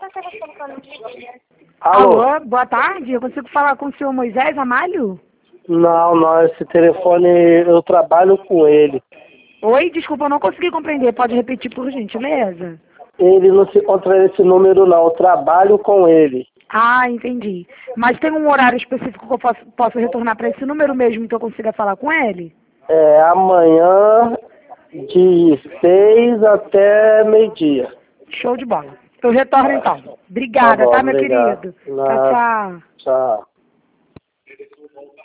Alô, boa tarde. Eu consigo falar com o senhor Moisés Amalho? Não, esse telefone eu trabalho com ele. Oi, desculpa, eu não consegui compreender. Pode repetir, por gentileza? Ele não se encontra nesse número não, eu trabalho com ele. Ah, entendi. Mas tem um horário específico que eu posso retornar para esse número mesmo que eu consiga falar com ele? É amanhã de 6 até meio-dia. Show de bola. Eu retorno então. Tá Obrigada, bom, tá, meu obrigado. querido? Tchau, Nada. tchau. Tchau.